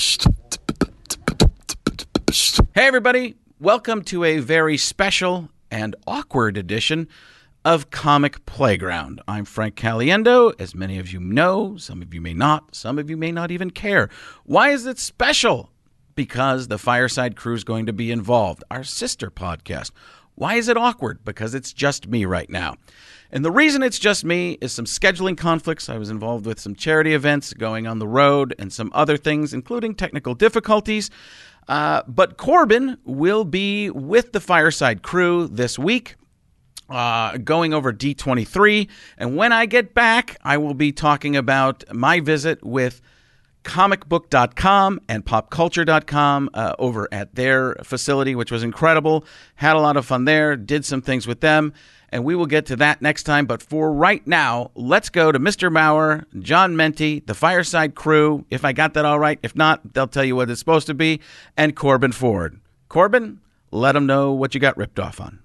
Hey, everybody. Welcome to a very special and awkward edition of Comic Playground. I'm Frank Caliendo. As many of you know, some of you may not, some of you may not even care. Why is it special? Because the Fireside Crew is going to be involved, our sister podcast. Why is it awkward? Because it's just me right now. And the reason it's just me is some scheduling conflicts. I was involved with some charity events, going on the road, and some other things, including technical difficulties. But Corbin will be with the Fireside Crew this week, going over D23. And when I get back, I will be talking about my visit with comicbook.com and popculture.com over at their facility, which was incredible. Had a lot of fun there, did some things with them, and we will get to that next time. But for right now, let's go to Mr. Maurer, John Menti, the Fireside Crew, if I got that all right. If not, they'll tell you what it's supposed to be, and Corbin Ford. Corbin, let them know what you got ripped off on.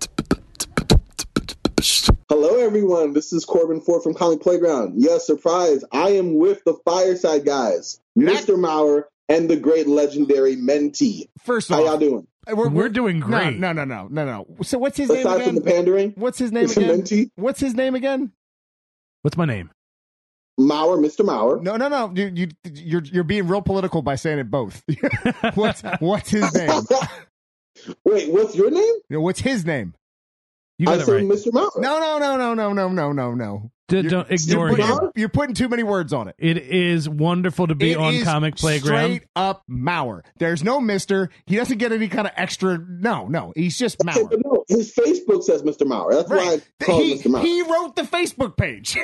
Hello, everyone. This is Corbin Ford from Comic Playground. Yes, surprise. I am with the Fireside guys, Mr. Maurer and the great legendary Menti. First off, how y'all doing? We're doing great. No. So what's his name Aside again? from the pandering? What's his name Mr. again? Menti? What's his name again? What's my name? Maurer, Mr. Maurer. No. You're being real political by saying it both. What's his name? Wait, what's your name? What's his name? You I got it said right. Mr. Maurer. No. Don't ignore him. You're putting too many words on it. It is wonderful to be It on is Comic Playground. Straight up Maurer. There's no Mister. He doesn't get any kind of extra. No. He's just Okay, Maurer. but no, his Facebook says Mr. Maurer. That's why I call him Mr. Maurer. He wrote the Facebook page.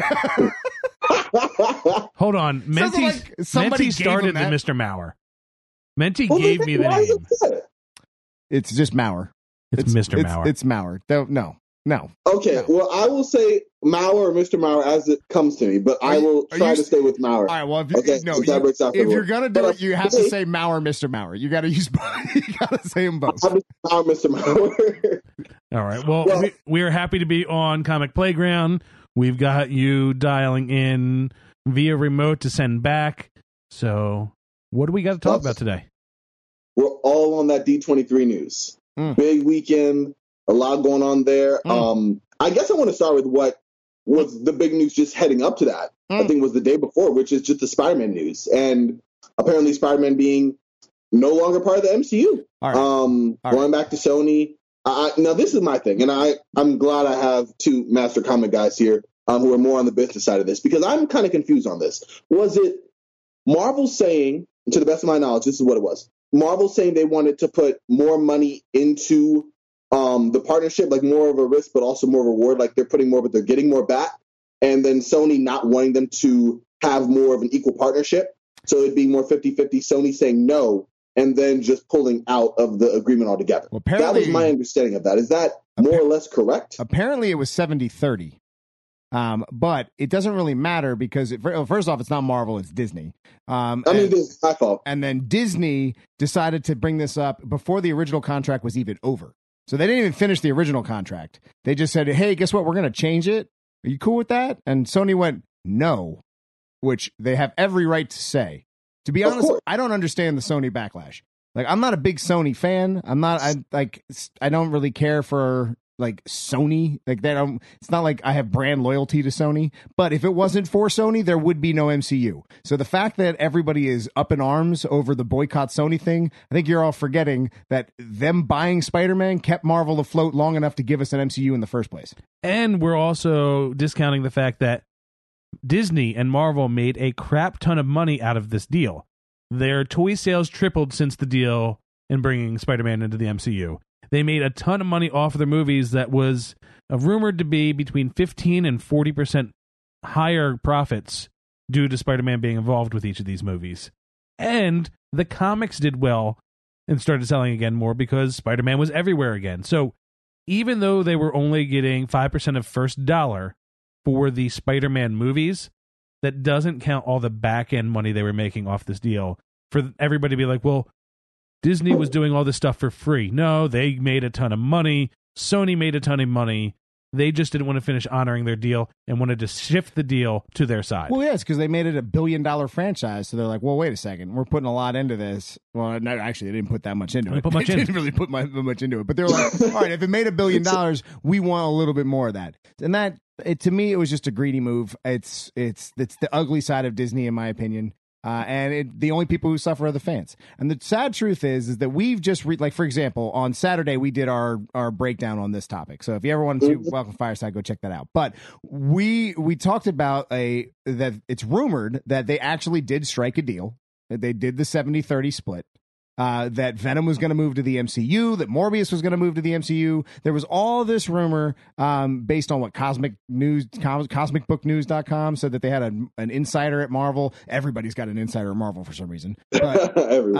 Hold on. Menti, like somebody Menti gave him started the that. Mr. Maurer. Menti Well, gave me the why is name. it that? It's just Maurer. It's Mr. Maurer. It's Maurer. No. Okay, No. well, I will say Maurer or Mr. Maurer as it comes to me, but I will try to stay with Maurer. All right. Well, if you're gonna do it, you have to say Maurer, Mr. Maurer. You got to use. You got to say them both. I'm Maurer, Mr. Maurer. All right. Well, we are happy to be on Comic Playground. We've got you dialing in via remote to send back. So what do we got to talk about today? We're all on that D23 news. Big weekend, a lot going on there. I guess I want to start with what was the big news just heading up to that. I think it was the day before, which is just the Spider-Man news. And apparently Spider-Man being no longer part of the MCU. All right. Going back to Sony. Now, this is my thing, and I'm glad I have two master comic guys here who are more on the business side of this, because I'm kind of confused on this. Was it Marvel saying, to the best of my knowledge, this is what it was, Marvel saying they wanted to put more money into the partnership, like more of a risk, but also more reward, like they're putting more, but they're getting more back, and then Sony not wanting them to have more of an equal partnership, so it'd be more 50-50, Sony saying no, and then just pulling out of the agreement altogether. Well, that was my understanding of that. Is that more or less correct? Apparently it was 70-30. But it doesn't really matter because, first off, it's not Marvel, it's Disney. This is my fault. And then Disney decided to bring this up before the original contract was even over. So they didn't even finish the original contract. They just said, hey, guess what? We're going to change it. Are you cool with that? And Sony went, no, which they have every right to say. To be honest, I don't understand the Sony backlash. Like, I'm not a big Sony fan. I don't really care for like Sony. Like, it's not like I have brand loyalty to Sony, but if it wasn't for Sony, there would be no MCU. So the fact that everybody is up in arms over the boycott Sony thing, I think you're all forgetting that them buying Spider-Man kept Marvel afloat long enough to give us an MCU in the first place. And we're also discounting the fact that Disney and Marvel made a crap ton of money out of this deal. Their toy sales tripled since the deal in bringing Spider-Man into the MCU. They made a ton of money off of their movies that was rumored to be between 15 and 40% higher profits due to Spider-Man being involved with each of these movies. And the comics did well and started selling again more because Spider-Man was everywhere again. So even though they were only getting 5% of first dollar for the Spider-Man movies, that doesn't count all the back-end money they were making off this deal. For everybody to be like, well, Disney was doing all this stuff for free. No, they made a ton of money. Sony made a ton of money. They just didn't want to finish honoring their deal and wanted to shift the deal to their side. Well, yes, because they made it a $1 billion franchise. So they're like, well, wait a second. We're putting a lot into this. Well, no, actually, they didn't put that much into it. They didn't really put much into it. But they're like, all right, if it made $1 billion, we want a little bit more of that. And that, to me, it was just a greedy move. It's the ugly side of Disney, in my opinion. And the only people who suffer are the fans. And the sad truth is that we've just like, for example, on Saturday we did our breakdown on this topic. So if you ever wanted to welcome Fireside, go check that out. But we talked about that it's rumored that they actually did strike a deal. That they did the 70-30 split. That Venom was going to move to the MCU, that Morbius was going to move to the MCU. There was all this rumor based on what cosmicbooknews.com said that they had an insider at Marvel. Everybody's got an insider at Marvel for some reason. But,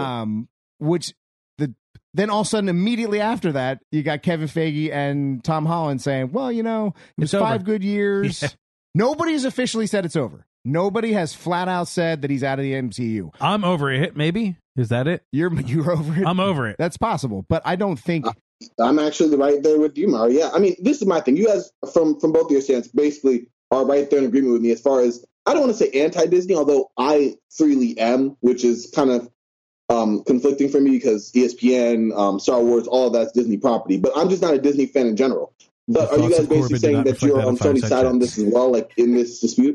then all of a sudden, immediately after that, you got Kevin Feige and Tom Holland saying, well, it was 5 good years. Yeah. Nobody's officially said it's over. Nobody has flat out said that he's out of the MCU. I'm over it, maybe. Is that it? You're over it? I'm over it. That's possible, but I don't think... I'm actually right there with you, Mario. Yeah, I mean, this is my thing. You guys, from both your stands, basically are right there in agreement with me as far as, I don't want to say anti-Disney, although I freely am, which is kind of conflicting for me because ESPN, Star Wars, all of that's Disney property. But I'm just not a Disney fan in general. But are you guys basically saying that you're on Sony's side on this as well, like in this dispute?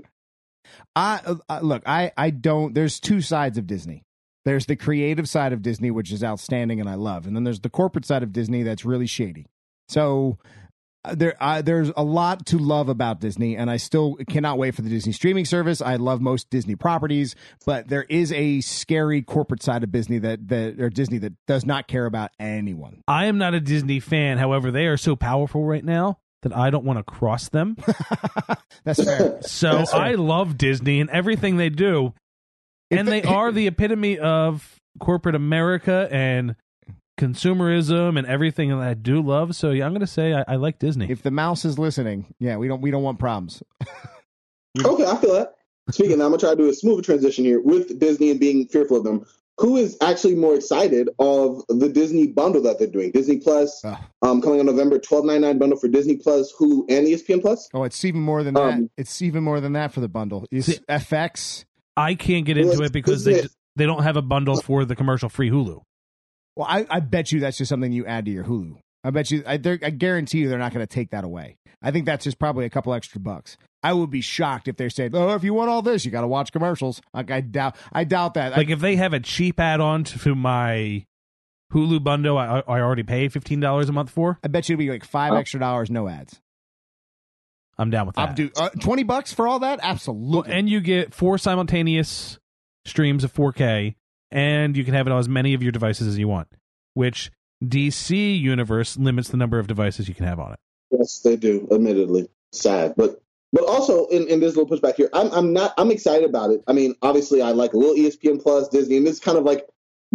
Look, I don't. There's two sides of Disney. There's the creative side of Disney, which is outstanding and I love, and then there's the corporate side of Disney that's really shady. So there's a lot to love about Disney, and I still cannot wait for the Disney streaming service. I love most Disney properties, but there is a scary corporate side of Disney that does not care about anyone. I am not a Disney fan. However, they are so powerful right now that I don't want to cross them. That's fair. So That's fair. I love Disney and everything they do. And they are the epitome of corporate America and consumerism and everything that I do love. So yeah, I'm going to say I like Disney. If the mouse is listening, yeah, we don't want problems. Okay, I feel that. Speaking of that, I'm going to try to do a smoother transition here with Disney and being fearful of them. Who is actually more excited of the Disney bundle that they're doing? Disney Plus, coming on November, $12.99 bundle for Disney Plus, Hulu, and ESPN Plus. Oh, it's even more than that. It's even more than that for the bundle. It's FX. I can't get into it because they don't have a bundle for the commercial-free Hulu. Well, I bet you that's just something you add to your Hulu. I bet you, I guarantee you they're not going to take that away. I think that's just probably a couple extra bucks. I would be shocked if they said, "Oh, if you want all this, you got to watch commercials." Like I doubt that. Like if they have a cheap add-on to my Hulu bundle, I already pay $15 a month for. I bet you it'd be like $5 extra, no ads. I'm down with that. I'll do $20 for all that. Absolutely. Well, and you get 4 simultaneous streams of 4K, and you can have it on as many of your devices as you want. Which DC Universe limits the number of devices you can have on it. Yes, they do. Admittedly, sad, but also in this little pushback here, I'm excited about it. I mean, obviously, I like a little ESPN Plus, Disney, and this is kind of like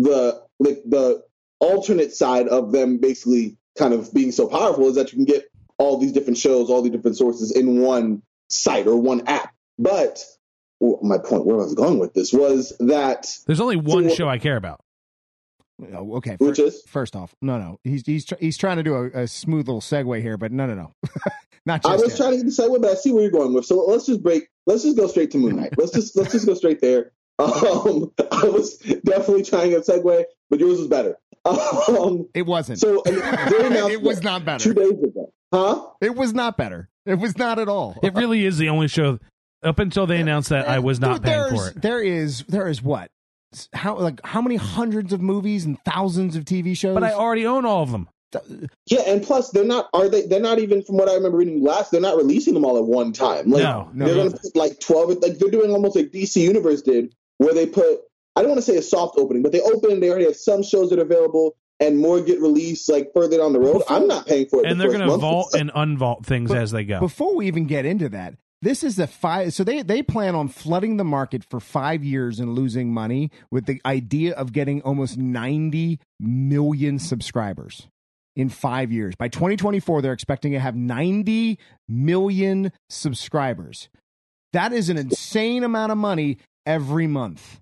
the alternate side of them basically kind of being so powerful is that you can get all these different shows, all these different sources in one site or one app. But my point, where I was going with this was that there's only one show I care about. Oh, okay. Which is? First off, no. He's trying to do a smooth little segue here, but no. Not just I was trying to get the segue, but I see where you're going with. So let's just go straight to Moon Knight. Let's just go straight there. I was definitely trying a segue, but yours was better. It wasn't. So it was not better. 2 days ago. Huh? It was not better. It was not at all. It really is the only show up until they announced that I was not paying for it. There is what? How many hundreds of movies and thousands of TV shows? But I already own all of them. Yeah, and plus they're not even, from what I remember reading last, they're not releasing them all at one time. Like no. They're gonna put like 12, like they're doing almost like DC Universe did, where they put, I don't want to say a soft opening, but they already have some shows that are available and more get released like further down the road. I'm not paying for it. And they're going to vault and unvault things as they go. Before we even get into that, this is so they plan on flooding the market for 5 years and losing money with the idea of getting almost 90 million subscribers in 5 years. By 2024, they're expecting to have 90 million subscribers. That is an insane amount of money every month.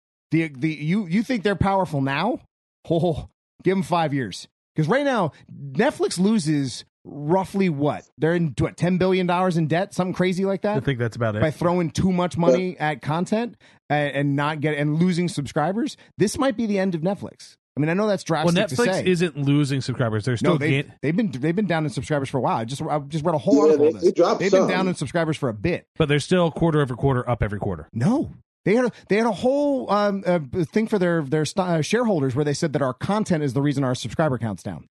You think they're powerful now? Oh, give them 5 years. Because right now, Netflix loses roughly what? They're in what, $10 billion in debt, something crazy like that. I think that's about it. By throwing too much money at content and not and losing subscribers, this might be the end of Netflix. I mean, I know that's drastic to say. Netflix isn't losing subscribers. They're still they've been down in subscribers for a while. I just read a whole article on this. They've been down in subscribers for a bit, but they're still quarter over quarter up every quarter. No. They had a whole thing for their shareholders where they said that our content is the reason our subscriber count's down.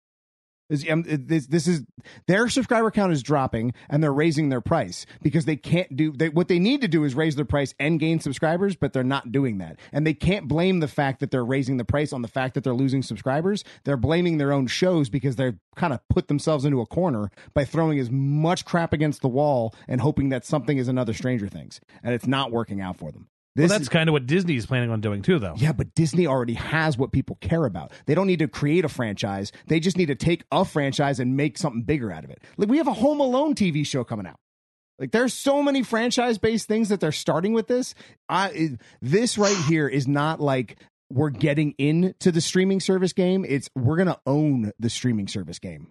This is their subscriber count is dropping, and they're raising their price because they can't do what they need to do is raise their price and gain subscribers, but they're not doing that. And they can't blame the fact that they're raising the price on the fact that they're losing subscribers. They're blaming their own shows because they're kind of put themselves into a corner by throwing as much crap against the wall and hoping that something is another Stranger Things, and it's not working out for them. That's kind of what Disney is planning on doing too, though. Yeah, but Disney already has what people care about. They don't need to create a franchise. They just need to take a franchise and make something bigger out of it. Like, we have a Home Alone TV show coming out. Like, there's so many franchise-based things that they're starting with this. This right here is not like we're getting into the streaming service game. It's we're going to own the streaming service game.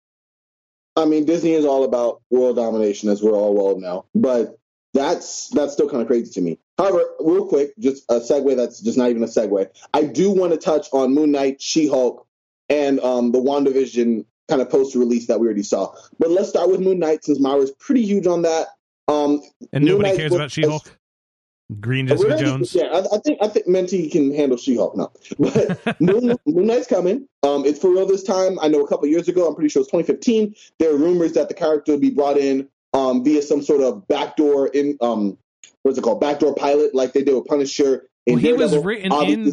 I mean, Disney is all about world domination, as we're all well know. But that's still kind of crazy to me. However, real quick, just a segue that's just not even a segue. I do want to touch on Moon Knight, She-Hulk, and the WandaVision kind of post-release that we already saw. But let's start with Moon Knight, since Myra's pretty huge on that. And nobody cares about She-Hulk? Green Jessica Jones? Yeah, I think Menti can handle She-Hulk now. But Moon Knight's coming. It's for real this time. I know a couple years ago, I'm pretty sure it was 2015, there were rumors that the character would be brought in via some sort of backdoor backdoor pilot, like they did with Punisher. He was written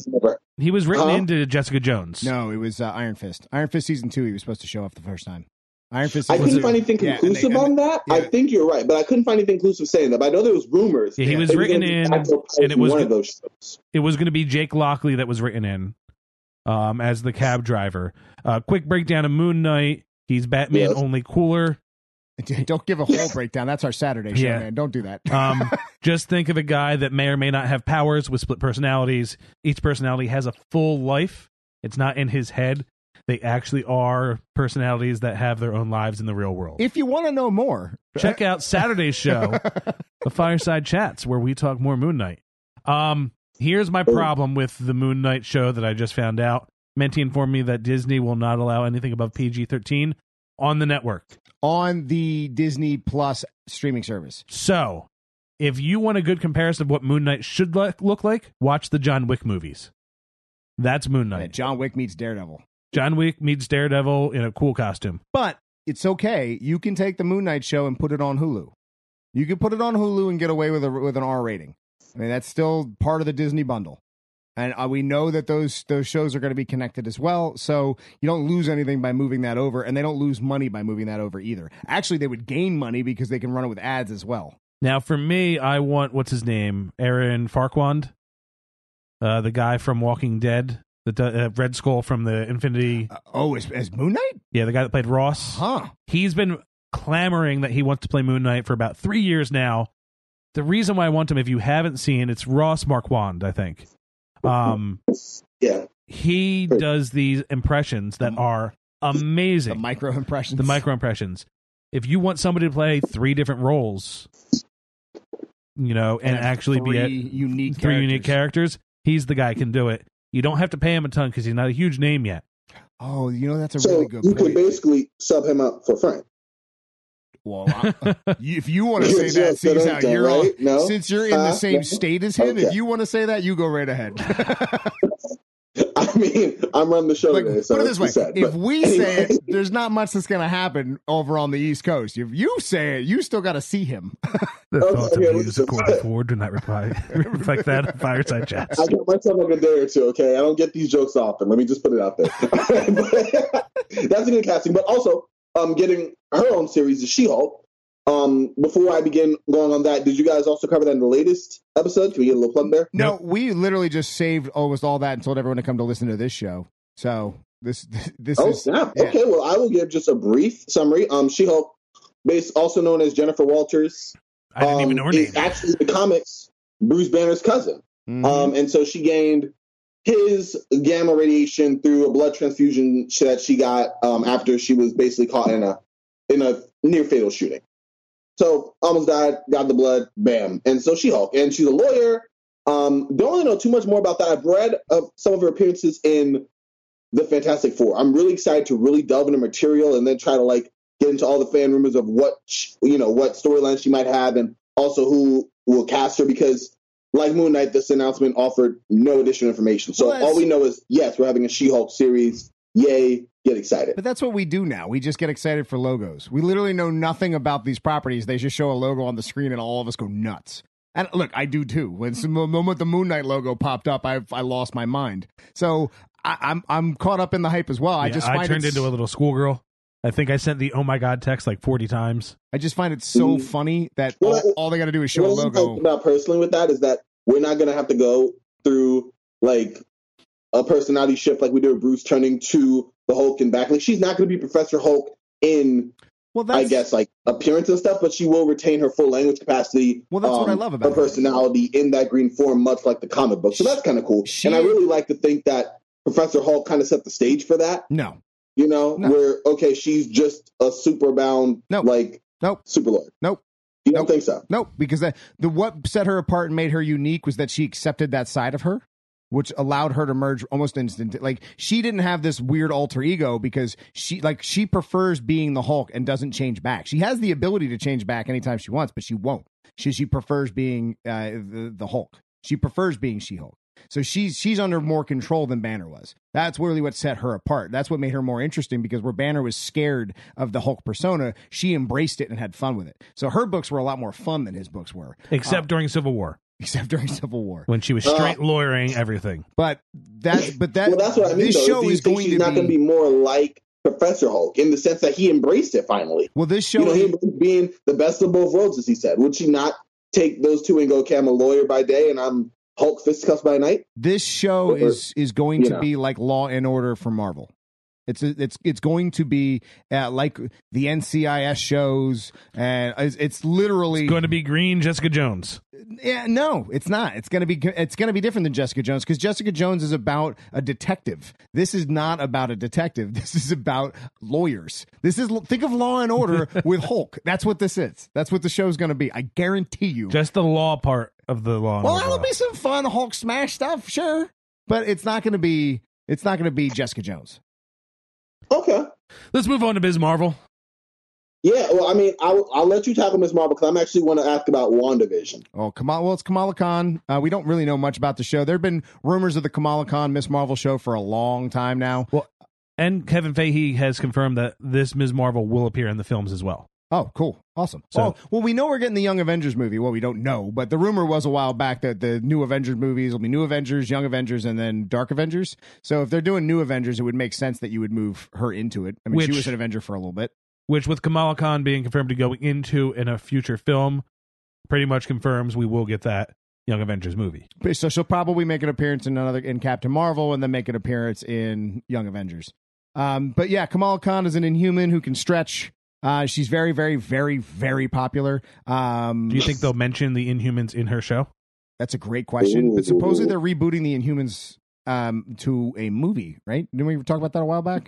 into Jessica Jones. No, it was Iron Fist. Iron Fist season 2. He was supposed to show up the first time. Iron Fist. I couldn't find anything conclusive on that. Yeah. I think you're right, but I couldn't find anything conclusive saying that. But I know there was rumors. Yeah, he was written in, and it was one of those shows. It was going to be Jake Lockley that was written in as the cab driver. Quick breakdown of Moon Knight. He's Batman, only cooler. Don't give a whole breakdown. That's our Saturday show, man. Don't do that. Just think of a guy that may or may not have powers with split personalities. Each personality has a full life. It's not in his head. They actually are personalities that have their own lives in the real world. If you want to know more, check out Saturday's show, The Fireside Chats, where we talk more Moon Knight. Here's my problem with the Moon Knight show that I just found out. Menti informed me that Disney will not allow anything above PG-13 on the network. On the Disney Plus streaming service. So, if you want a good comparison of what Moon Knight should look like, watch the John Wick movies. That's Moon Knight. Yeah, John Wick meets Daredevil. John Wick meets Daredevil in a cool costume. But it's okay. You can take the Moon Knight show and put it on Hulu. You can put it on Hulu and get away with an R rating. I mean, that's still part of the Disney bundle. And we know that those shows are going to be connected as well. So you don't lose anything by moving that over, and they don't lose money by moving that over either. Actually, they would gain money because they can run it with ads as well. Now, for me, I want, what's his name? Aaron Farquaad, the guy from Walking Dead, the Red Skull from the Infinity. As Moon Knight? Yeah, the guy that played Ross. Huh. He's been clamoring that he wants to play Moon Knight for about 3 years now. The reason why I want him, if you haven't seen, it's Ross Marquand, I think. He does these impressions that are amazing. The micro impressions. If you want somebody to play 3 different roles, and actually be three unique characters, he's the guy who can do it. You don't have to pay him a ton because he's not a huge name yet. Oh, that's a really good point. You can basically sub him up for Frank. Well, if you want to say that, seems how you're right? Since you're in the same state as him, if you want to say that, you go right ahead. I mean, I'm running the show today. So put it this way: if we say it, there's not much that's going to happen over on the East Coast. If you say it, you still got to see him. The thoughts and views of Court Ford do not reflect that on Fireside Chats. I got myself like a day or two. Okay, I don't get these jokes often. Let me just put it out there. That's a good casting, but also. Getting her own series, The She-Hulk. Before I begin going on that, did you guys also cover that in the latest episode? Can we get a little plug there? No, we literally just saved almost all that and told everyone to come to listen to this show. So this is... Snap. Yeah. Okay, well, I will give just a brief summary. She-Hulk, also known as Jennifer Walters, I didn't even know her name. Is actually the comics Bruce Banner's cousin. Mm-hmm. And so she gained his gamma radiation through a blood transfusion that she got after she was basically caught in a in a near fatal shooting. So almost died, got the blood, bam. And so She-Hulk, and she's a lawyer. Don't really know too much more about that. I've read some of her appearances in the Fantastic Four. I'm really excited to really delve into material and then try to like get into all the fan rumors of what storyline she might have, and also who will cast her, because like Moon Knight, this announcement offered no additional information. So all we know is, yes, we're having a She-Hulk series. Yay, get excited. But that's what we do now. We just get excited for logos. We literally know nothing about these properties. They just show a logo on the screen and all of us go nuts. And look, I do too. When the moment the Moon Knight logo popped up, I lost my mind. So I'm caught up in the hype as well. I turned into a little schoolgirl. I think I sent the "oh my god" text like 40 times. I just find it so funny that all they got to do is show a logo. What about personally with that is that we're not going to have to go through like a personality shift like we did with Bruce turning to the Hulk and back. Like, she's not going to be Professor Hulk in, I guess, like appearance and stuff, but she will retain her full language capacity. Well, that's what I love about her personality in that green form, much like the comic book. So that's kind of cool. And I really like to think that Professor Hulk kind of set the stage for that. No. Where, okay, she's just a superbound, super lawyer. Nope. You don't think so? Nope. Because what set her apart and made her unique was that she accepted that side of her, which allowed her to merge almost instantly. Like, she didn't have this weird alter ego because she prefers being the Hulk and doesn't change back. She has the ability to change back anytime she wants, but she won't. She prefers being the Hulk. She prefers being She-Hulk. So she's under more control than Banner was. That's really what set her apart. That's what made her more interesting, because where Banner was scared of the Hulk persona, she embraced it and had fun with it. So her books were a lot more fun than his books were. Except during Civil War. When she was straight lawyering everything. Well, that's what I mean. This show is going to be not going to be more like Professor Hulk in the sense that he embraced it finally. Well, this show, he embraced being the best of both worlds, as he said. Would she not take those two and go, okay, I'm a lawyer by day and I'm Hulk fisticuffs by night? This show is going to be like Law and Order for Marvel. It's going to be like the NCIS shows, and it's literally going to be Green Jessica Jones. Yeah, no, it's not. It's gonna be different than Jessica Jones, because Jessica Jones is about a detective. This is not about a detective. This is about lawyers. Think of Law and Order with Hulk. That's what this is. That's what the show's gonna be. I guarantee you. Just the law part of the Law and Order. Well, that'll be some fun Hulk smash stuff, sure, but it's not gonna be Jessica Jones. Okay. Let's move on to Ms. Marvel. Yeah, well, I mean, I'll let you tackle Ms. Marvel, because I'm actually want to ask about WandaVision. Oh, it's Kamala Khan. We don't really know much about the show. There have been rumors of the Kamala Khan Ms. Marvel show for a long time now. Well, and Kevin Feige has confirmed that this Ms. Marvel will appear in the films as well. Oh, cool. Awesome. So, well, we know we're getting the Young Avengers movie. Well, we don't know, but the rumor was a while back that the new Avengers movies will be New Avengers, Young Avengers, and then Dark Avengers. So if they're doing New Avengers, it would make sense that you would move her into it. I mean, she was an Avenger for a little bit. Which, with Kamala Khan being confirmed to go into in a future film, pretty much confirms we will get that Young Avengers movie. So she'll probably make an appearance in Captain Marvel, and then make an appearance in Young Avengers. But yeah, Kamala Khan is an Inhuman who can stretch. She's very, very, very, very popular. Do you think they'll mention the Inhumans in her show? That's a great question. But supposedly they're rebooting the Inhumans to a movie, right? Didn't we talk about that a while back?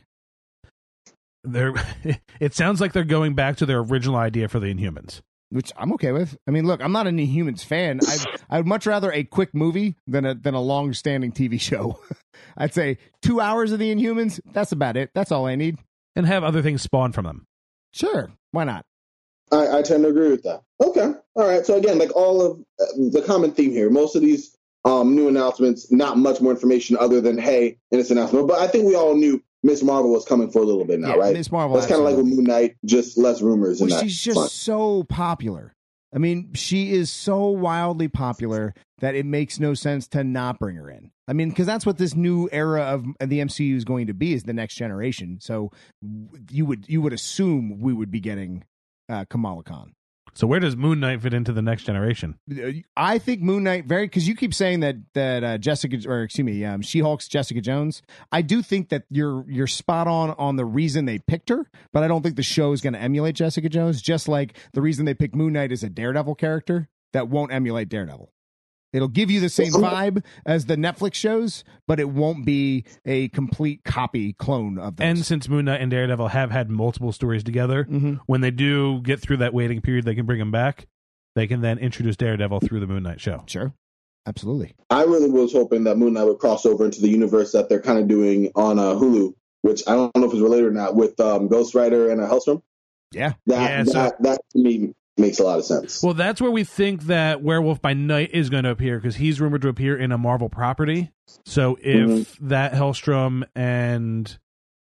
It sounds like they're going back to their original idea for the Inhumans, which I'm okay with. I mean, look, I'm not an Inhumans fan. I'd much rather a quick movie than a long-standing TV show. I'd say 2 hours of the Inhumans. That's about it. That's all I need. And have other things spawn from them. Sure, why not? I tend to agree with that. Okay, all right. So again, like all of the common theme here, most of these new announcements, not much more information other than, hey, and it's an announcement. But I think we all knew Ms. Marvel was coming for a little bit now, right? Ms. Marvel. That's kind of like with Moon Knight, just less rumors. Well, she's just so popular. I mean, she is so wildly popular that it makes no sense to not bring her in. I mean, because that's what this new era of the MCU is going to be, is the next generation. So you would assume we would be getting Kamala Khan. So where does Moon Knight fit into the next generation? I think Moon Knight because you keep saying that She-Hulk's Jessica Jones. I do think that you're spot on the reason they picked her, but I don't think the show is going to emulate Jessica Jones. Just like the reason they picked Moon Knight is a Daredevil character that won't emulate Daredevil. It'll give you the same vibe as the Netflix shows, but it won't be a complete clone of those. And since Moon Knight and Daredevil have had multiple stories together, when they do get through that waiting period, they can bring them back. They can then introduce Daredevil through the Moon Knight show. Sure. Absolutely. I really was hoping that Moon Knight would cross over into the universe that they're kind of doing on Hulu, which I don't know if it's related or not, with Ghost Rider and Hellstrom. Yeah. That to me makes a lot of sense. Well, that's where we think that Werewolf by Night is going to appear, because he's rumored to appear in a Marvel property. So if that Hellstrom and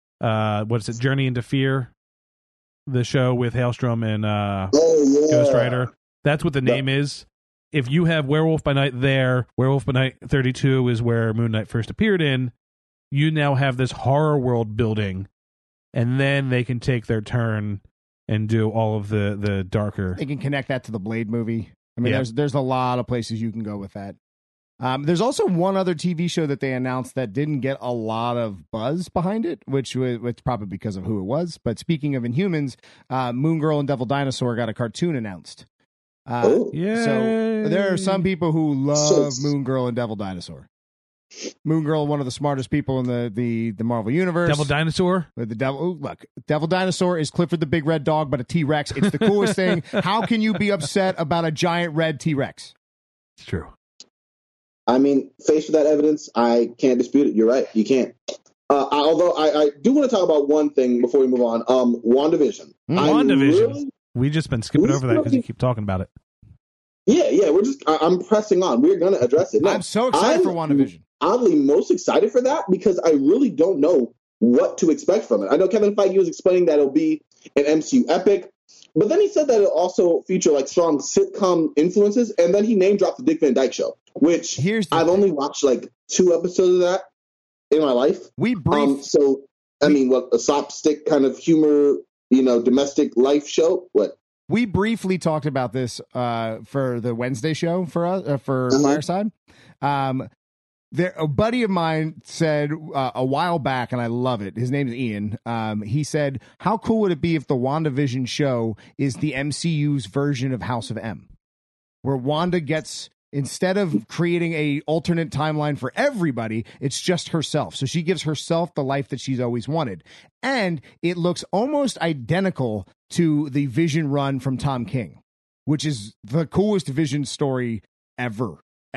Journey into Fear, the show with Hellstrom and Ghost Rider, that's what the name is. If you have Werewolf by Night there, Werewolf by Night 32 is where Moon Knight first appeared in, you now have this horror world building, and then they can take their turn and do all of the darker. They can connect that to the Blade movie. I mean, there's a lot of places you can go with that. There's also one other TV show that they announced that didn't get a lot of buzz behind it, which was probably because of who it was. But speaking of Inhumans, Moon Girl and Devil Dinosaur got a cartoon announced. So there are some people who love Moon Girl and Devil Dinosaur. Moon Girl, one of the smartest people in the Marvel universe. Devil Dinosaur? Devil Dinosaur is Clifford the Big Red Dog, but a T-Rex. It's the coolest thing. How can you be upset about a giant red T-Rex? It's true. I mean, faced with that evidence, I can't dispute it. You're right. You can't. Although I do want to talk about one thing before we move on. WandaVision. WandaVision. We've just been skipping over that because you keep talking about it. Yeah. I'm pressing on. We're going to address it. I'm so excited for WandaVision. Oddly, most excited for that because I really don't know what to expect from it. I know Kevin Feige was explaining that it'll be an MCU epic, but then he said that it'll also feature like strong sitcom influences, and then he name dropped the Dick Van Dyke Show, which I've only watched like 2 episodes of that in my life. A slapstick kind of humor, domestic life show. What? We briefly talked about this for the Wednesday show for Fireside. A buddy of mine said a while back, and I love it. His name is Ian. He said, how cool would it be if the WandaVision show is the MCU's version of House of M, where Wanda gets, instead of creating a alternate timeline for everybody, it's just herself. So she gives herself the life that she's always wanted. And it looks almost identical to the Vision run from Tom King, which is the coolest Vision story ever.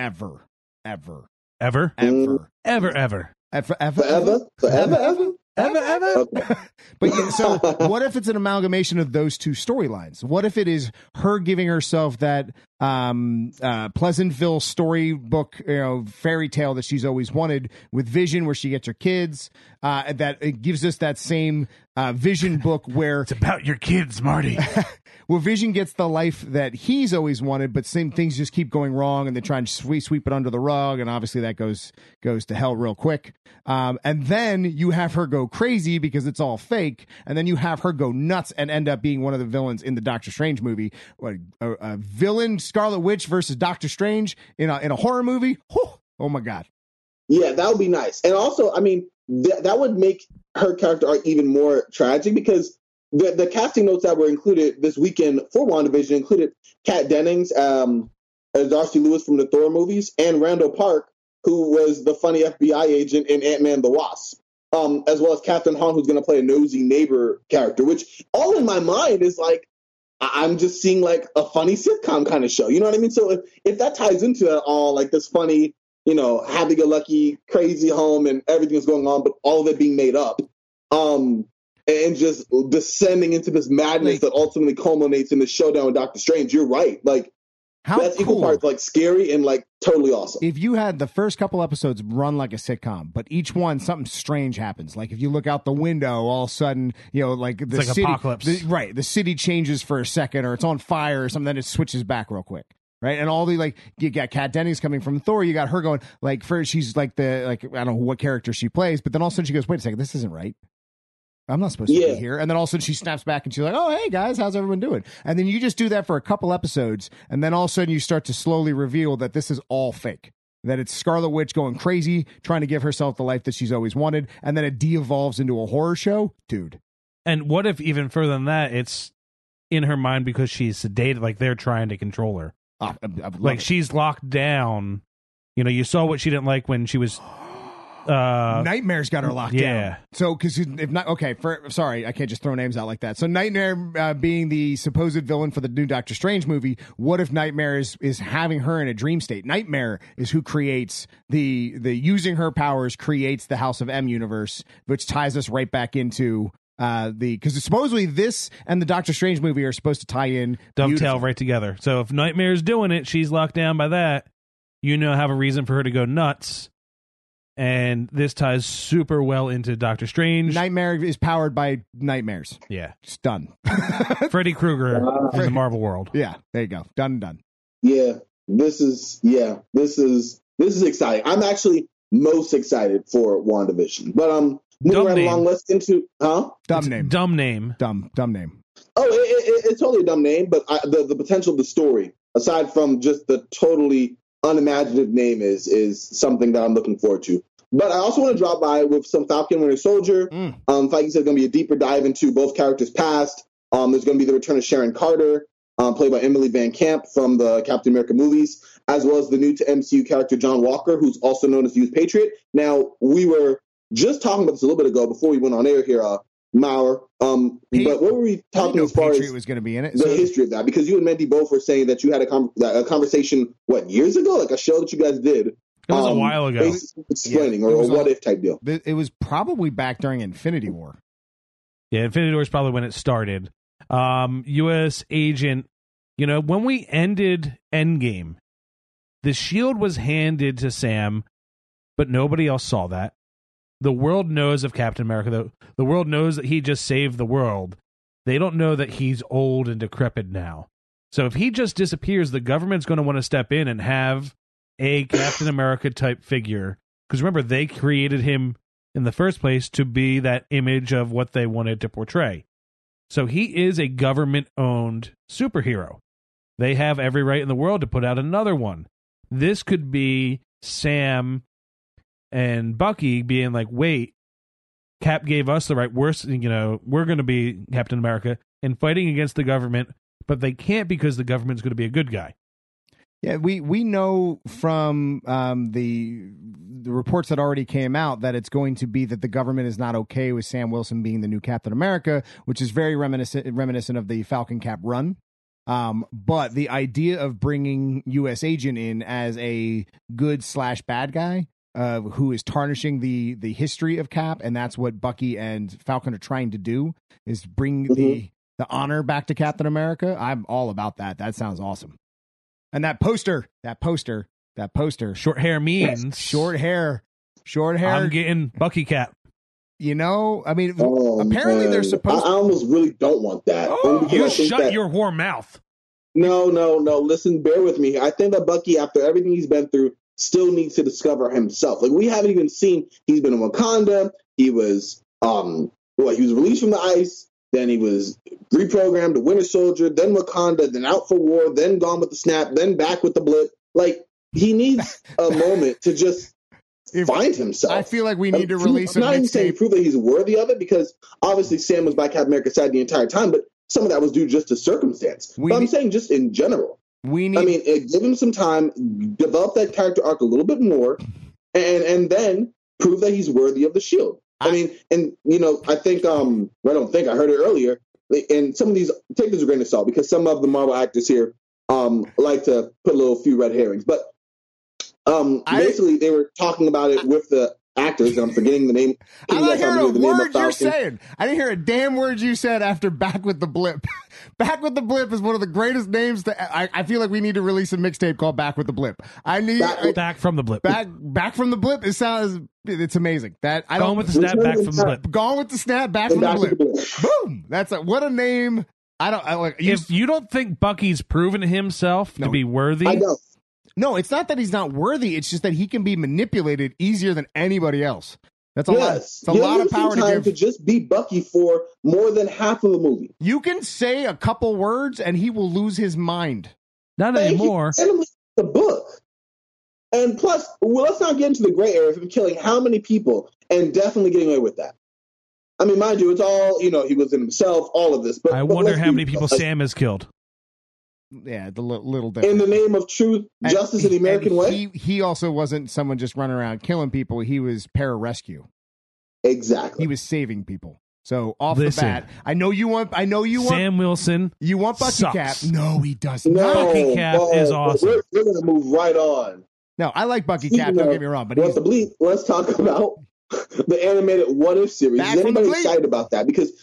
But yeah, so what if it's an amalgamation of those 2 storylines? What if it is her giving herself that Pleasantville storybook, fairy tale that she's always wanted, with Vision where she gets her kids, that it gives us that same Vision book where it's about your kids, Marty. Where Vision gets the life that he's always wanted, but same things just keep going wrong, and they try and sweep it under the rug, and obviously that goes to hell real quick. And then you have her go crazy because it's all fake, and then you have her go nuts and end up being one of the villains in the Doctor Strange movie. A villain, Scarlet Witch versus Doctor Strange in a horror movie. Oh my God. Yeah, that would be nice. And also, I mean, that would make her character arc even more tragic because the casting notes that were included this weekend for WandaVision included Kat Dennings as Darcy Lewis from the Thor movies, and Randall Park, who was the funny FBI agent in Ant-Man the Wasp, as well as Catherine Hahn, who's going to play a nosy neighbor character, which all in my mind is like, I'm just seeing like a funny sitcom kind of show. You know what I mean? So if that ties into it all, like this funny, happy-go-lucky, crazy home and everything's going on, but all of it being made up, and just descending into this madness that ultimately culminates in the showdown with Doctor Strange. You're right. Like, that's equal parts like scary and like totally awesome. If you had the first couple episodes run like a sitcom, but each one something strange happens. Like if you look out the window, all of a sudden, like the it's like city, apocalypse. The city changes for a second, or it's on fire or something, then it switches back real quick. Right. And all the you got Kat Dennings coming from Thor. You got her going first she's I don't know what character she plays, but then all of a sudden she goes, wait a second, this isn't right. I'm not supposed to be here. And then all of a sudden she snaps back and she's like, oh, hey, guys, how's everyone doing? And then you just do that for a couple episodes. And then all of a sudden you start to slowly reveal that this is all fake, that it's Scarlet Witch going crazy, trying to give herself the life that she's always wanted. And then it de-evolves into a horror show. Dude. And what if even further than that, it's in her mind because she's sedated, like they're trying to control her. Like she's locked down. You know, you saw what she didn't like when she was. Nightmare's got her locked down. So, because if not, okay, sorry, I can't just throw names out like that. So, Nightmare being the supposed villain for the new Doctor Strange movie, what if Nightmare is having her in a dream state? Nightmare is who creates the using her powers creates the House of M universe, which ties us right back into because supposedly this and the Doctor Strange movie are supposed to tie in, dovetail right together. So, if Nightmare's doing it, she's locked down by that. You know, have a reason for her to go nuts. And this ties super well into Doctor Strange. Nightmare is powered by nightmares. Yeah. It's done. Freddy Krueger in the Marvel world. Yeah, there you go. Done and done. Yeah, this is exciting. I'm actually most excited for WandaVision. But moving right along, let's into Dumb name. Dumb name. Dumb name. Oh, it's totally a dumb name, but the potential of the story, aside from just the totally unimaginative name, is something that I'm looking forward to. But I also want to drop by with some Falcon Winter Soldier. Feige said it's going to be a deeper dive into both characters' past. There's going to be the return of Sharon Carter, played by Emily Van Camp from the Captain America movies, as well as the new to MCU character John Walker, who's also known as Youth Patriot. Now, we were just talking about this a little bit ago before we went on air here, Maurer. But what were we talking as far Patriot as was going to be in it? The history of that? Because you and Mendy both were saying that you had a conversation, years ago? Like a show that you guys did. It was a while ago. Explaining, or a what-if type deal. It was probably back during Infinity War. Yeah, Infinity War is probably when it started. U.S. Agent, when we ended Endgame, the shield was handed to Sam, but nobody else saw that. The world knows of Captain America. The world knows that he just saved the world. They don't know that he's old and decrepit now. So if he just disappears, the government's going to want to step in and have a Captain America type figure, because remember, they created him in the first place to be that image of what they wanted to portray. So he is a government-owned superhero. They have every right in the world to put out another one. This could be Sam and Bucky being like, wait, Cap gave us the right, we're going to be Captain America and fighting against the government, but they can't because the government's going to be a good guy. Yeah, we know from the reports that already came out that it's going to be that the government is not okay with Sam Wilson being the new Captain America, which is very reminiscent of the Falcon Cap run. But the idea of bringing U.S. Agent in as a good / bad guy who is tarnishing the history of Cap, and that's what Bucky and Falcon are trying to do, is bring the honor back to Captain America. I'm all about that. That sounds awesome. And that poster. Short hair means short hair. I'm getting Bucky Cap. Apparently they're supposed. I almost really don't want that. You shut your whore mouth. No. Listen, bear with me. I think that Bucky, after everything he's been through, still needs to discover himself. Like, we haven't even seen. He's been in Wakanda. He was he was released from the ice. Then he was reprogrammed to Winter Soldier, then Wakanda, then out for war, then gone with the snap, then back with the blip. Like, he needs a moment to just find himself. I feel like we need to release a mixtape. I'm not even saying prove that he's worthy of it, because obviously Sam was by Captain America's side the entire time, but some of that was due just to circumstance. But I'm saying just in general. Give him some time, develop that character arc a little bit more, and then prove that he's worthy of the shield. I think, I heard it earlier, and some of these, take this with a grain of salt, because some of the Marvel actors here like to put a few red herrings. But basically, they were talking about it with the actors, and I'm forgetting the name. I didn't hear a word you're saying. I didn't hear a damn word you said after Back with the Blip. Back with the Blip is one of the greatest names. I feel like we need to release a mixtape called Back with the Blip. Back from the Blip. Back from the Blip. It's amazing. Gone with the snap, back from the blip. Gone with the snap, back from the blip. Boom. What a name. If you don't think Bucky's proven himself to be worthy, I know. No, it's not that he's not worthy. It's just that he can be manipulated easier than anybody else. That's a lot. It's a lot of power to give. To just be Bucky for more than half of the movie. You can say a couple words and he will lose his mind. Not anymore. The book. And plus, let's not get into the gray area of him killing how many people and definitely getting away with that. I mean, mind you, it's all, he was in himself, all of this. But I wonder how many people Sam has killed. little different. In the name of truth, justice, and the American way. He also wasn't someone just running around killing people. He was pararescue. Exactly. He was saving people. So the bat, I know you want Sam Wilson. You want Bucky sucks. Cap? No, he doesn't. No, Bucky Cap is awesome. We're going to move right on. No, I like Bucky Cap. Don't get me wrong, but let's talk about the animated What If series. Is anybody excited about that? Because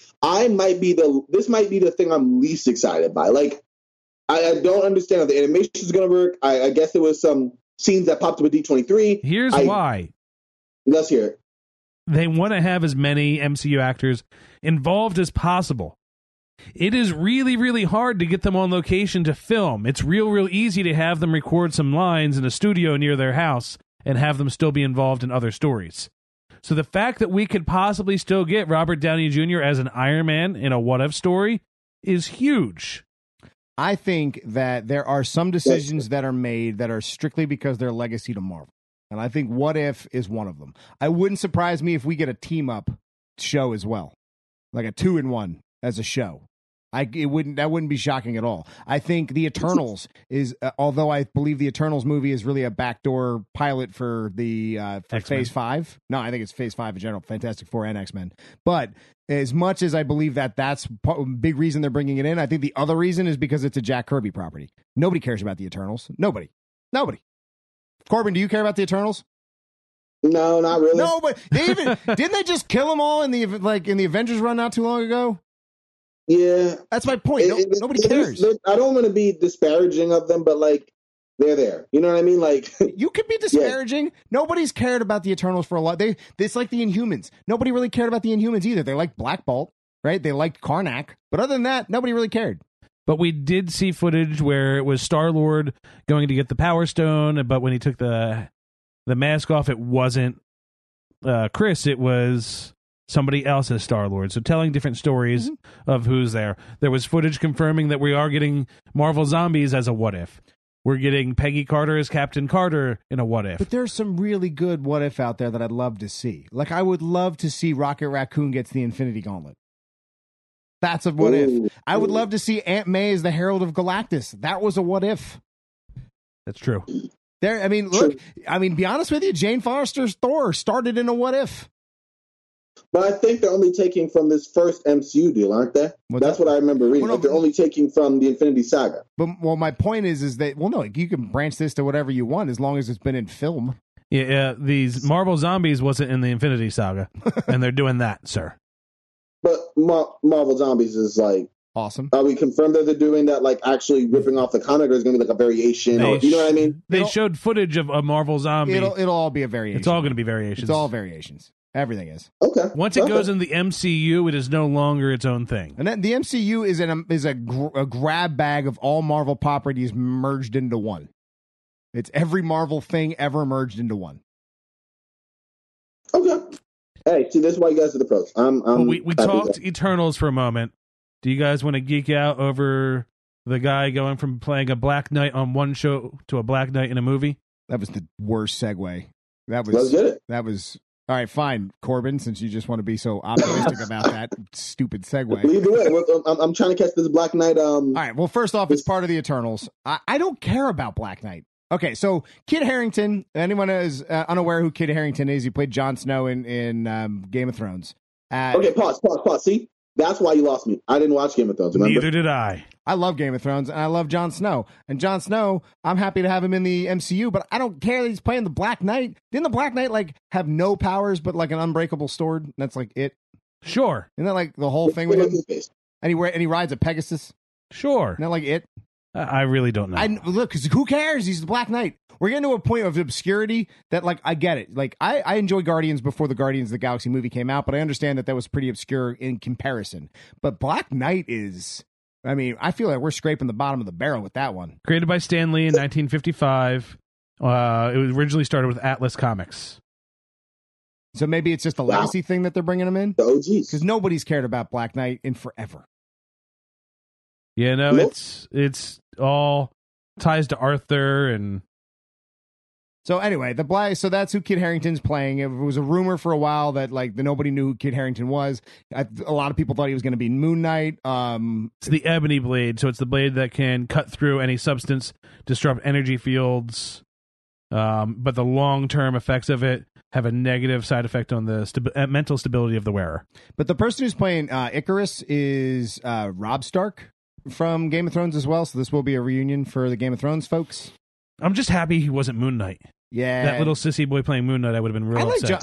this might be the thing I'm least excited by. Like, I don't understand how the animation is going to work. I guess there was some scenes that popped up at D23. Here's why. Let's hear it. They want to have as many MCU actors involved as possible. It is really, really hard to get them on location to film. It's real easy to have them record some lines in a studio near their house and have them still be involved in other stories. So the fact that we could possibly still get Robert Downey Jr. as an Iron Man in a What If story is huge. I think that there are some decisions that are made that are strictly because they're legacy to Marvel. And I think What If is one of them. I wouldn't surprise me if we get a team-up show as well. Like a 2-in-1 as a show. That wouldn't be shocking at all. I think The Eternals is, although I believe The Eternals movie is really a backdoor pilot for the for Phase 5. No, I think it's Phase 5 in general, Fantastic Four and X-Men. But as much as I believe that's a big reason they're bringing it in, I think the other reason is because it's a Jack Kirby property. Nobody cares about The Eternals. Nobody. Corbin, do you care about the Eternals? No, not really. No, but didn't they just kill them all in the Avengers run not too long ago? Yeah, that's my point. Nobody cares. I don't want to be disparaging of them, but like they're there. You know what I mean? Like you could be disparaging. Yeah. Nobody's cared about the Eternals for a lot. It's like the Inhumans. Nobody really cared about the Inhumans either. They liked Black Bolt, right? They liked Karnak, but other than that, nobody really cared. But we did see footage where it was Star-Lord going to get the Power Stone, but when he took the mask off, it wasn't Chris, it was somebody else as Star-Lord. So telling different stories of who's there. There was footage confirming that we are getting Marvel Zombies as a What If. We're getting Peggy Carter as Captain Carter in a What If. But there's some really good What If out there that I'd love to see. Like, I would love to see Rocket Raccoon gets the Infinity Gauntlet. That's a What If. I would love to see Aunt May as the Herald of Galactus. That was a What If. That's true. Be honest with you, Jane Foster's Thor started in a What If. But I think they're only taking from this first MCU deal, aren't they? That's what I remember reading. They're only taking from the Infinity Saga. But my point is that no, you can branch this to whatever you want as long as it's been in film. Yeah, these Marvel Zombies wasn't in the Infinity Saga, and they're doing that, sir. But Marvel Zombies is like awesome. Are we confirmed that they're doing that? Like actually ripping off the comic, or is going to be like a variation? You know what I mean? They showed footage of a Marvel Zombie. It'll all be a variation. It's all going to be variations. It's all variations. Everything is. Okay. Once it goes in the MCU, it is no longer its own thing. And then the MCU is a grab bag of all Marvel properties merged into one. It's every Marvel thing ever merged into one. Okay. Hey, see, this is why you guys are the pros. We talked Eternals for a moment. Do you guys want to geek out over the guy going from playing a Black Knight on one show to a Black Knight in a movie? That was the worst segue. Let's get it. That was... All right, fine, Corbin, since you just want to be so optimistic about that stupid segue. Either way, I'm trying to catch this Black Knight. All right, well, first off, it's part of the Eternals. I don't care about Black Knight. Okay, so Kit Harington, anyone is unaware who Kit Harington is, he played Jon Snow in Game of Thrones. Okay, pause. See? That's why you lost me. I didn't watch Game of Thrones, remember? Neither did I. I love Game of Thrones, and I love Jon Snow. And Jon Snow, I'm happy to have him in the MCU, but I don't care that he's playing the Black Knight. Didn't the Black Knight, like, have no powers but, like, an unbreakable sword? That's, like, it? Sure. Isn't that, like, the whole thing with him? And he rides a Pegasus? Sure. Isn't that, like, it? I really don't know. Look, because who cares? He's the Black Knight. We're getting to a point of obscurity that, like, I get it. Like, I enjoy Guardians before the Guardians of the Galaxy movie came out, but I understand that was pretty obscure in comparison. But Black Knight is... I mean, I feel like we're scraping the bottom of the barrel with that one. Created by Stan Lee in 1955. It was originally started with Atlas Comics. So maybe it's just a legacy thing that they're bringing him in? The OGs. Because nobody's cared about Black Knight in forever. Yeah, no, it's all ties to Arthur and... So anyway, so that's who Kit Harington's playing. It was a rumor for a while that nobody knew who Kit Harington was. A lot of people thought he was going to be Moon Knight. It's the ebony blade, so it's the blade that can cut through any substance, disrupt energy fields, but the long-term effects of it have a negative side effect on the mental stability of the wearer. But the person who's playing Icarus is Robb Stark from Game of Thrones as well, so this will be a reunion for the Game of Thrones folks. I'm just happy he wasn't Moon Knight. Yeah. That little sissy boy playing Moon Knight, I would have been real upset.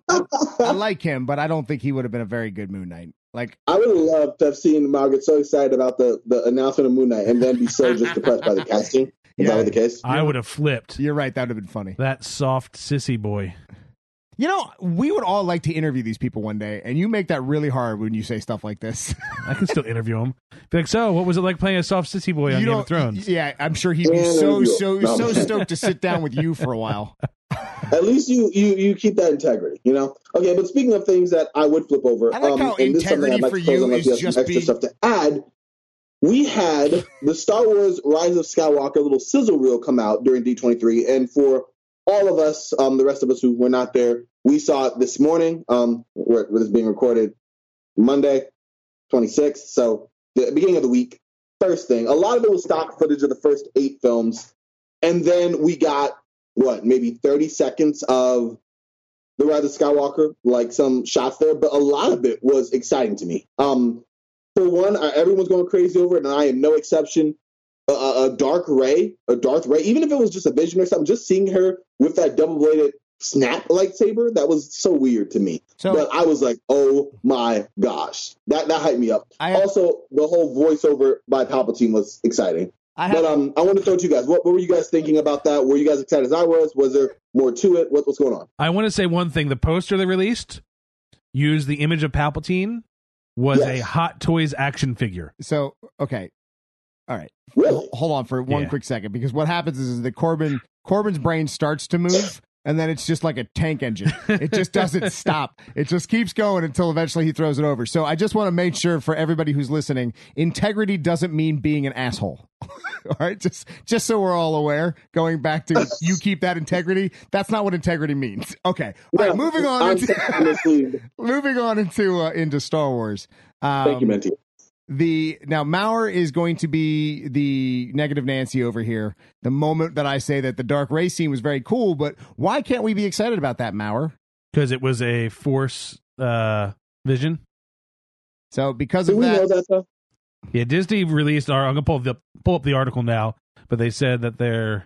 I like him, but I don't think he would have been a very good Moon Knight. I would have loved to have seen Margaret so excited about the announcement of Moon Knight and then be so just depressed by the casting. Is that the case? I would have flipped. You're right. That would have been funny. That soft sissy boy. You know, we would all like to interview these people one day, and you make that really hard when you say stuff like this. I can still interview him. Be like, so, what was it like playing a soft sissy boy on Game of Thrones? Yeah, I'm sure he'd be so stoked to sit down with you for a while. At least you keep that integrity, you know? Okay, but speaking of things that I would flip over, I like how integrity for you is just extra stuff to add. We had the Star Wars Rise of Skywalker little sizzle reel come out during D23, and for all of us, the rest of us who were not there, we saw it this morning. Where this is being recorded Monday, 26th. So the beginning of the week. First thing, a lot of it was stock footage of the first 8 films, and then we got maybe 30 seconds of the Rise of Skywalker, like some shots there. But a lot of it was exciting to me. For one, everyone's going crazy over it, and I am no exception. A Darth Rey, even if it was just a vision or something, just seeing her with that double-bladed snap lightsaber, that was so weird to me. But I was like, oh my gosh. That hyped me up. Also, the whole voiceover by Palpatine was exciting. I want to throw to you guys. What were you guys thinking about that? Were you guys excited as I was? Was there more to it? What's going on? I want to say one thing. The poster they released used the image of Palpatine was a Hot Toys action figure. So, okay. All right. Really? Hold on for one quick second, because what happens is that Corbin's brain starts to move, and then it's just like a tank engine. It just doesn't stop. It just keeps going until eventually he throws it over. So I just want to make sure for everybody who's listening, integrity doesn't mean being an asshole. All right? Just so we're all aware, going back to you keep that integrity, that's not what integrity means. Okay. All right, moving on into Star Wars. Thank you, Menti. Now Maurer is going to be the negative Nancy over here. The moment that I say that the Dark Ray scene was very cool, but why can't we be excited about that, Maurer? Because it was a Force vision. So because of that, we know that though? Yeah, Disney released. I'm gonna pull up the article now, but they said that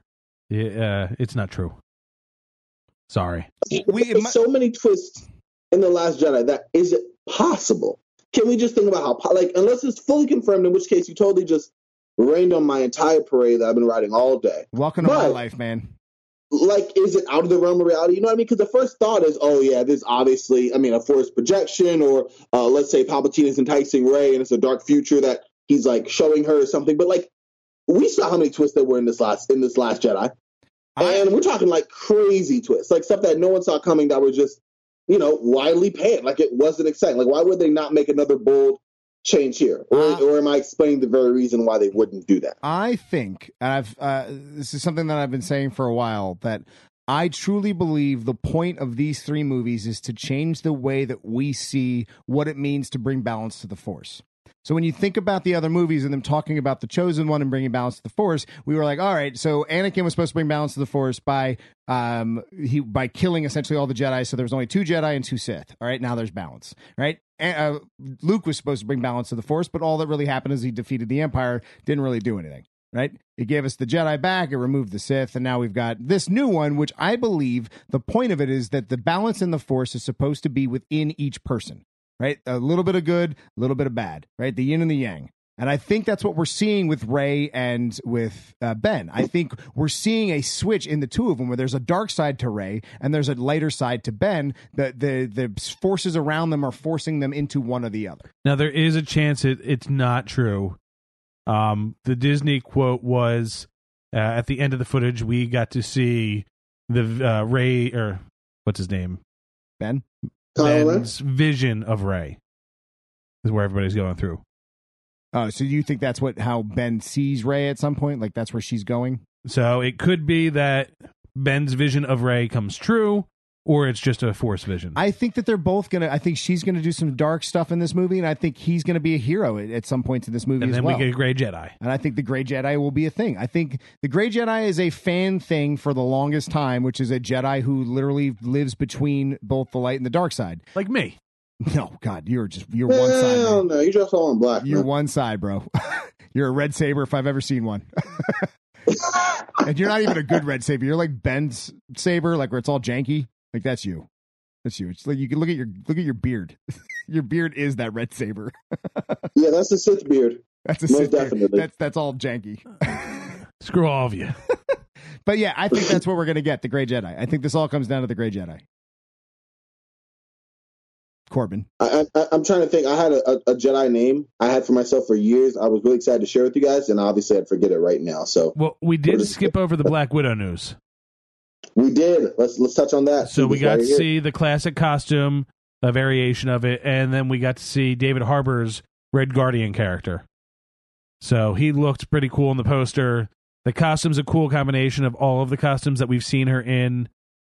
it's not true. Sorry. There's so many twists in The Last Jedi that is it possible? Can we just think about how, unless it's fully confirmed, in which case you totally just rained on my entire parade that I've been riding all day. Welcome to my life, man. Is it out of the realm of reality? You know what I mean? Because the first thought is, oh, yeah, this is obviously, a force projection, or let's say Palpatine is enticing Rey and it's a dark future that he's, showing her or something. But, we saw how many twists there were in this last Jedi. And we're talking, crazy twists, stuff that no one saw coming that were just, widely panned. It wasn't exciting. Why would they not make another bold change here? Or am I explaining the very reason why they wouldn't do that? I think, and this is something that I've been saying for a while, that I truly believe the point of these 3 movies is to change the way that we see what it means to bring balance to the Force. So when you think about the other movies and them talking about the Chosen One and bringing balance to the Force, we were like, all right, so Anakin was supposed to bring balance to the Force by killing essentially all the Jedi. So there was only 2 Jedi and 2 Sith. All right, now there's balance, right? Luke was supposed to bring balance to the Force, but all that really happened is he defeated the Empire, didn't really do anything, right? It gave us the Jedi back, it removed the Sith, and now we've got this new one, which I believe the point of it is that the balance in the Force is supposed to be within each person. Right? A little bit of good, a little bit of bad, right? The yin and the yang. And I think that's what we're seeing with Rey and with Ben. I think we're seeing a switch in the 2 of them where there's a dark side to Rey and there's a lighter side to Ben. The forces around them are forcing them into one or the other. Now, there is a chance it's not true. The Disney quote was, at the end of the footage, we got to see the Rey, or what's his name? Ben? Ben's vision of Rey is where everybody's going through. Oh, so you think that's how Ben sees Rey at some point? That's where she's going? So it could be that Ben's vision of Rey comes true, or it's just a Force vision. I think that they're both going to, I think she's going to do some dark stuff in this movie, and I think he's going to be a hero at some points in this movie and as then well. we get a Grey Jedi. And I think the Grey Jedi will be a thing. I think the Grey Jedi is a fan thing for the longest time, which is a Jedi who literally lives between both the light and the dark side. Like me. No, God, you're one side. Hell no, you just all in black. You're man. one side, bro. You're a red saber if I've ever seen one. And you're not even a good red saber. You're like Ben's saber, like where it's all janky. Like that's you. That's you. It's like you can look at your beard. Your beard is that red saber. Yeah, that's a Sith beard. That's a Most Sith beard. definitely. That's all janky. Screw all of you. But yeah, I think that's what we're gonna get, the Grey Jedi. I think this all comes down to the Grey Jedi. Corbin. I'm trying to think. I had a Jedi name I had for myself for years. I was really excited to share with you guys, and obviously I'd forget it right now. So, well, we did skip over the Black Widow news. We did. Let's touch on that. So we got to see the classic costume, a variation of it, and then we got to see David Harbour's Red Guardian character. So he looked pretty cool in the poster. The costume's a cool combination of all of the costumes that we've seen her in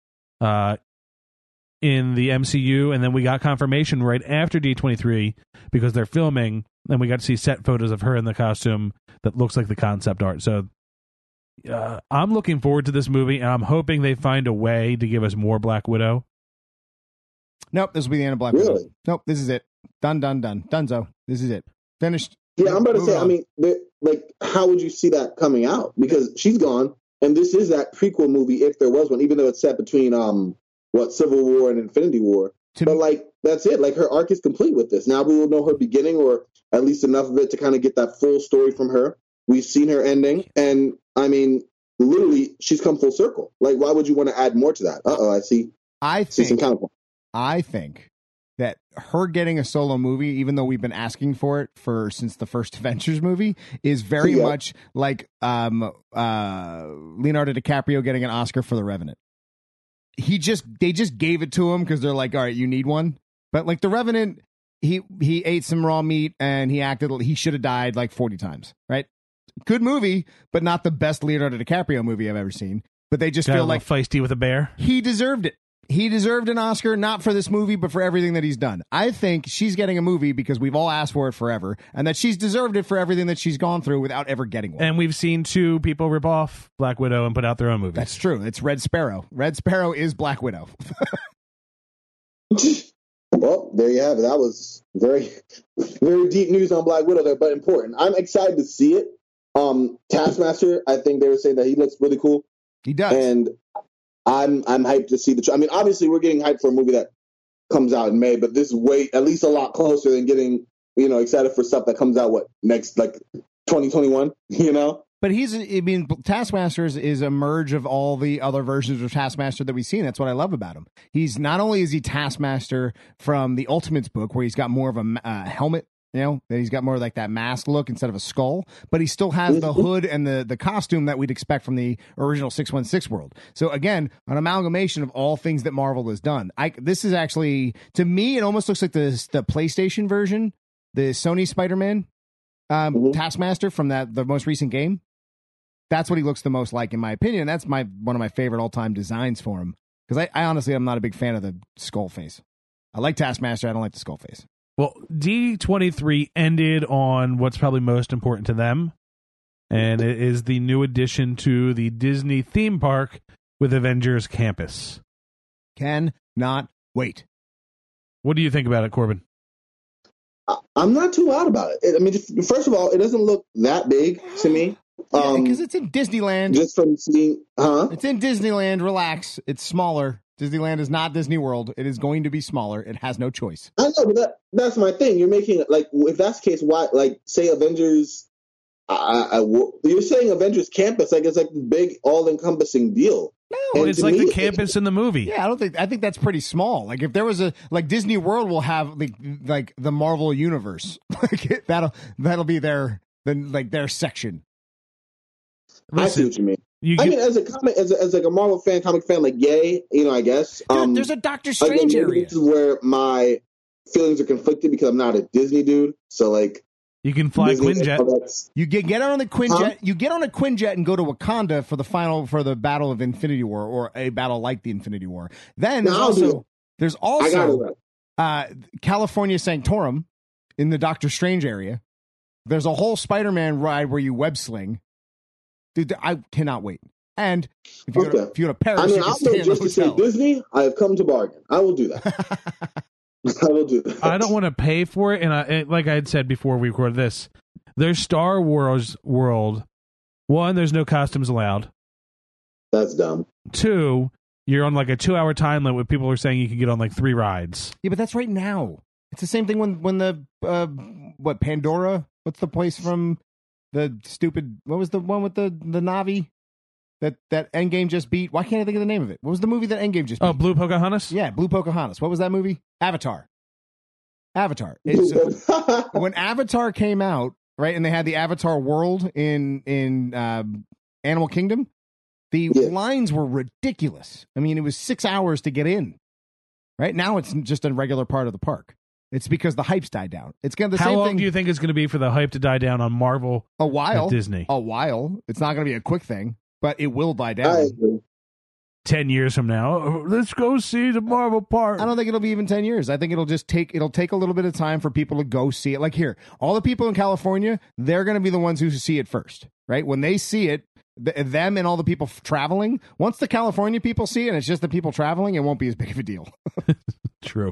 the MCU, and then we got confirmation right after D23 because they're filming, and we got to see set photos of her in the costume that looks like the concept art. So I'm looking forward to this movie, and I'm hoping they find a way to give us more Black Widow. Nope, this will be the end of Black Widow. Nope, this is it. Done. Dunzo. This is it. Finished. Yeah, I'm about to say, I mean, like, how would you see that coming out? Because she's gone, and this is that prequel movie, if there was one, even though it's set between Civil War and Infinity War. But like, that's it. Like, her arc is complete with this. Now we will know her beginning, or at least enough of it to kind of get that full story from her. We've seen her ending, and I mean, literally, she's come full circle. Like, why would you want to add more to that? I see. I think that her getting a solo movie, even though we've been asking for it since the first Avengers movie, is very much like Leonardo DiCaprio getting an Oscar for The Revenant. They just gave it to him because they're like, all right, you need one. But like The Revenant, he ate some raw meat and he should have died like 40 times, right? Good movie, but not the best Leonardo DiCaprio movie I've ever seen. But they just feel like feisty with a bear. He deserved it. He deserved an Oscar, not for this movie, but for everything that he's done. I think she's getting a movie because we've all asked for it forever, and that she's deserved it for everything that she's gone through without ever getting one. And we've seen two people rip off Black Widow and put out their own movies. That's true. It's Red Sparrow. Red Sparrow is Black Widow. Well, there you have it. That was very, very deep news on Black Widow there, but important. I'm excited to see it. Taskmaster, I think they were saying that he looks really cool. He does. And I'm hyped to see I mean, obviously we're getting hyped for a movie that comes out in May, but this is at least a lot closer than getting, excited for stuff that comes out next, like 2021, But Taskmaster is a merge of all the other versions of Taskmaster that we've seen. That's what I love about him. He's not only is he Taskmaster from the Ultimates book, where he's got more of a helmet, that he's got more like that mask look instead of a skull, but he still has the hood and the costume that we'd expect from the original 616 world. So again, an amalgamation of all things that Marvel has done. This is actually, to me, it almost looks like the PlayStation version, the Sony Spider-Man Taskmaster from the most recent game. That's what he looks the most like, in my opinion. That's one of my favorite all-time designs for him. Because I honestly, I'm not a big fan of the skull face. I like Taskmaster. I don't like the skull face. Well, D23 ended on what's probably most important to them, and it is the new addition to the Disney theme park with Avengers Campus. Cannot wait. What do you think about it, Corbin? I'm not too loud about it. I mean, first of all, it doesn't look that big to me. Because it's in Disneyland. Just from seeing, It's in Disneyland. Relax. It's smaller. Disneyland is not Disney World. It is going to be smaller. It has no choice. I know, but that's my thing. You're making like, if that's the case, why, like, say Avengers? You're saying Avengers Campus, like it's like this big, all-encompassing deal. No, it's like the campus in the movie. Yeah, I think that's pretty small. Like if there was Disney World will have like the Marvel universe. Like that'll be their section. Listen, I see what you mean. I mean, as a Marvel fan, comic fan, like, yay, I guess. There's a Doctor Strange area. This is where my feelings are conflicted because I'm not a Disney dude. So, like, You can fly Quinjet. You get on the Quinjet. You get on a Quinjet and go to Wakanda for the Battle of Infinity War, or a battle like the Infinity War. Then there's also California Sanctorum in the Doctor Strange area. There's a whole Spider-Man ride where you web sling. Dude, I cannot wait. And if you go to Paris, you can stay in the hotel. Just to say Disney, I have come to bargain. I will do that. I will do that. I don't want to pay for it, and like I had said before we recorded this, there's Star Wars world. One, there's no costumes allowed. That's dumb. Two, you're on like a 2-hour time limit where people are saying you can get on like 3 rides. Yeah, but that's right now. It's the same thing when the Pandora? What's the place from the stupid? What was the one with the Na'vi that Endgame just beat? Why can't I think of the name of it? What was the movie that Endgame just beat? Oh, Blue Pocahontas? Yeah, Blue Pocahontas. What was that movie? Avatar. When Avatar came out, right, and they had the Avatar world in Animal Kingdom, the lines were ridiculous. I mean, it was 6 hours to get in. Right now, it's just a regular part of the park. It's because the hype's died down. It's going to the same thing. How long do you think it's going to be for the hype to die down on Marvel? A while. At Disney. A while. It's not going to be a quick thing, but it will die down. 10 years from now, let's go see the Marvel park. I don't think it'll be even 10 years. I think it'll take a little bit of time for people to go see it. Like here, all the people in California, they're going to be the ones who see it first, right? When they see it, them and all the people traveling, once the California people see it and it's just the people traveling, it won't be as big of a deal. True.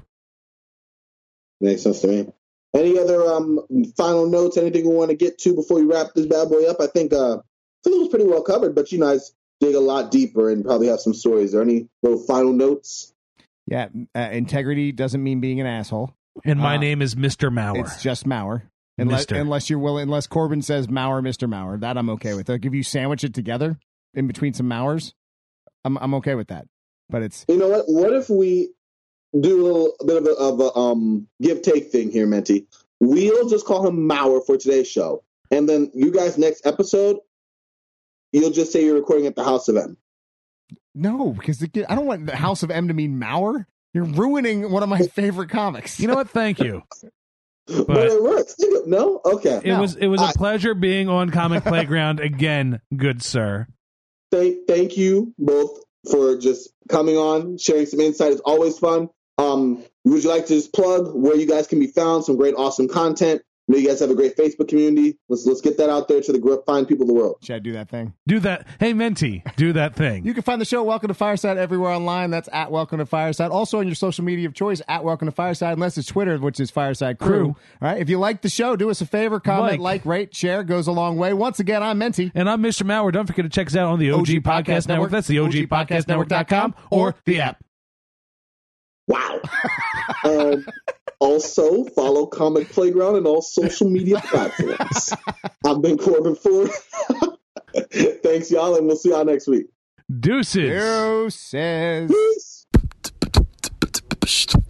Makes sense to me. Any other final notes, anything we want to get to before we wrap this bad boy up? I think it was pretty well covered, but you guys dig a lot deeper and probably have some stories. Are any little final notes? Yeah, integrity doesn't mean being an asshole. And my name is Mr. Maurer. It's just Maurer. Unless you're willing, unless Corbin says Maurer, Mr. Maurer, that I'm okay with. Like if you sandwich it together in between some Maurers, I'm okay with that. But it's, you know what? What if we do a little bit of a give take thing here, Menti? We'll just call him Maurer for today's show, and then you guys next episode, you'll just say you're recording at the House of M. No, because I don't want the House of M to mean Maurer. You're ruining one of my favorite comics. You know what? Thank you. But it works. No? Okay. It was a pleasure being on Comic Playground again, good sir. Thank you both for just coming on, sharing some insight. It's always fun. Would you like to just plug where you guys can be found? Some great, awesome content. I know you guys have a great Facebook community. Let's get that out there to the fine people of the world. Should I do that thing? Do that. Hey, Menti, do that thing. You can find the show Welcome to Fireside everywhere online. That's at Welcome to Fireside. Also on your social media of choice, at Welcome to Fireside, unless it's Twitter, which is Fireside Crew. All right. If you like the show, do us a favor, comment, like, rate, share. Goes a long way. Once again, I'm Menti. And I'm Mr. Maurer. Don't forget to check us out on the OG Podcast Network. That's the OGPodcastNetwork.com or the app. Wow. Also, follow Comic Playground on all social media platforms. I've been Corbin Ford. Thanks, y'all, and we'll see y'all next week. Deuces. Deuces. Peace.